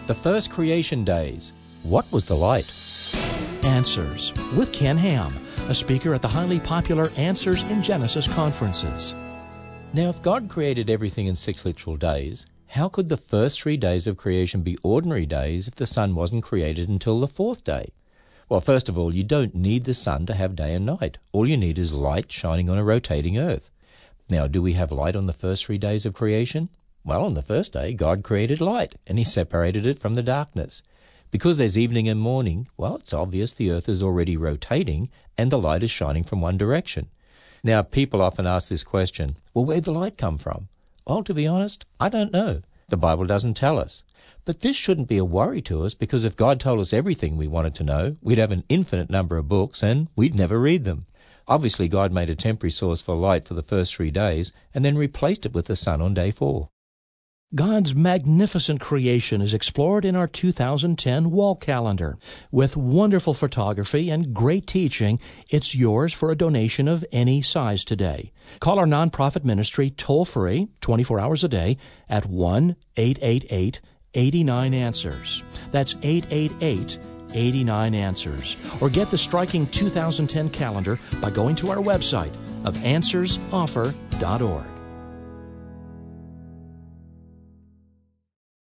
The first creation days. What was the light? Answers with Ken Ham, a speaker at the highly popular Answers in Genesis conferences. Now, if God created everything in 6 literal days, how could the first 3 days of creation be ordinary days if the sun wasn't created until the 4th day? Well, first of all, you don't need the sun to have day and night. All you need is light shining on a rotating earth. Now, do we have light on the first 3 days of creation? Well, on the first day, God created light, and He separated it from the darkness. Because there's evening and morning, well, it's obvious the earth is already rotating, and the light is shining from one direction. Now, people often ask this question, well, where'd the light come from? Well, to be honest, I don't know. The Bible doesn't tell us. But this shouldn't be a worry to us, because if God told us everything we wanted to know, we'd have an infinite number of books, and we'd never read them. Obviously, God made a temporary source for light for the first 3 days, and then replaced it with the sun on day 4. God's magnificent creation is explored in our 2010 wall calendar. With wonderful photography and great teaching, it's yours for a donation of any size today. Call our nonprofit ministry toll-free, 24 hours a day, at 1-888-89-ANSWERS. That's 888-89-ANSWERS. Or get the striking 2010 calendar by going to our website of answersoffer.org.